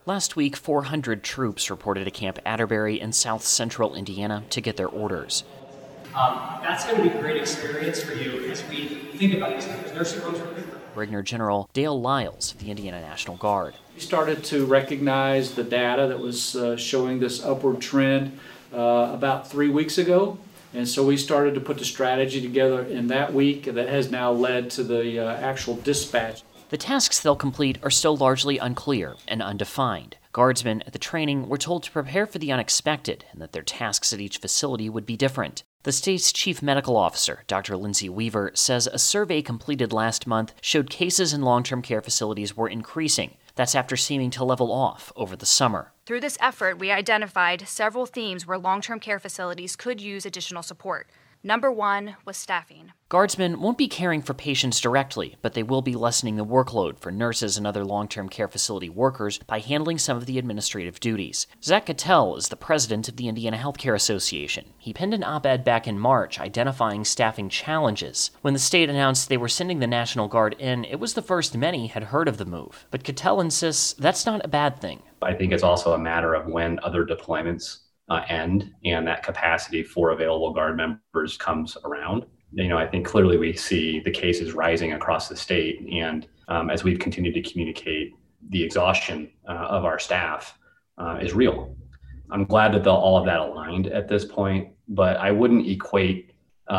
Last week, 400 troops reported to Camp Atterbury in south central Indiana to get their orders. That's going to be a great experience for you as we think about these things. Nursing homes are different. Brigadier General Dale Lyles of the Indiana National Guard. We started to recognize the data that was showing this upward trend about 3 weeks ago. And so we started to put the strategy together in that week that has now led to the actual dispatch. The tasks they'll complete are still largely unclear and undefined. Guardsmen at the training were told to prepare for the unexpected and that their tasks at each facility would be different. The state's chief medical officer, Dr. Lindsay Weaver, says a survey completed last month showed cases in long-term care facilities were increasing. That's after seeming to level off over the summer. Through this effort, we identified several themes where long-term care facilities could use additional support. Number one was staffing. Guardsmen won't be caring for patients directly, but they will be lessening the workload for nurses and other long-term care facility workers by handling some of the administrative duties. Zach Cattell is the president of the Indiana Healthcare Association. He penned an op-ed back in March identifying staffing challenges. When the state announced they were sending the National Guard in, it was the first many had heard of the move. But Cattell insists that's not a bad thing. I think it's also a matter of when other deployments end and that capacity for available Guard members comes around. I think clearly we see the cases rising across the state, and as we've continued to communicate, the exhaustion of our staff is real. I'm glad that all of that aligned at this point, but I wouldn't equate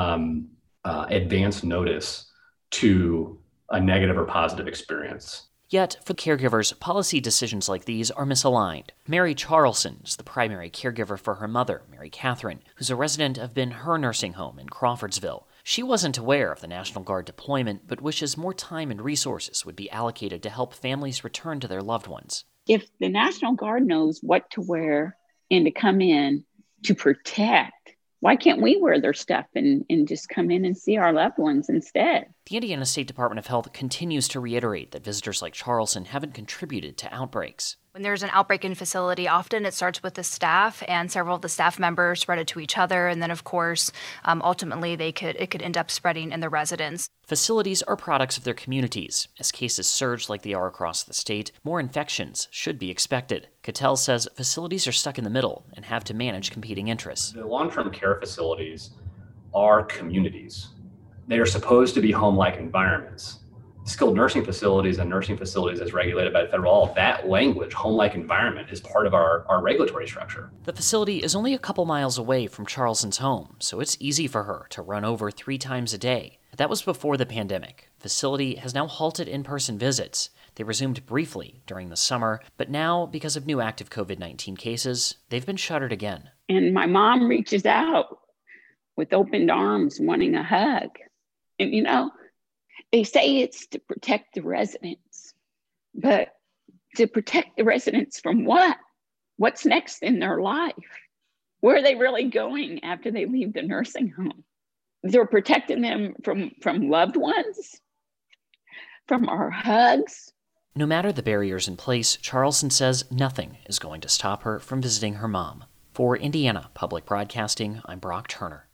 advance notice to a negative or positive experience. Yet, for caregivers, policy decisions like these are misaligned. Mary Charlson is the primary caregiver for her mother, Mary Catherine, who's a resident of Ben Hur Nursing Home in Crawfordsville. She wasn't aware of the National Guard deployment, but wishes more time and resources would be allocated to help families return to their loved ones. If the National Guard knows what to wear and to come in to protect, why can't we wear their stuff and just come in and see our loved ones instead? The Indiana State Department of Health continues to reiterate that visitors like Charlson haven't contributed to outbreaks. When there's an outbreak in a facility, often it starts with the staff, and several of the staff members spread it to each other, and then, of course, ultimately it could end up spreading in the residents. Facilities are products of their communities. As cases surge like they are across the state, more infections should be expected. Cattell says facilities are stuck in the middle and have to manage competing interests. The long-term care facilities are communities. They are supposed to be home-like environments. Skilled nursing facilities and nursing facilities as regulated by federal law, that language, home-like environment, is part of our regulatory structure. The facility is only a couple miles away from Charlson's home, so it's easy for her to run over 3 times a day. That was before the pandemic. The facility has now halted in-person visits. They resumed briefly during the summer, but now, because of new active COVID-19 cases, they've been shuttered again. And my mom reaches out with opened arms, wanting a hug. And they say it's to protect the residents, but to protect the residents from what? What's next in their life? Where are they really going after they leave the nursing home? They're protecting them from loved ones, from our hugs. No matter the barriers in place, Charlson says nothing is going to stop her from visiting her mom. For Indiana Public Broadcasting, I'm Brock Turner.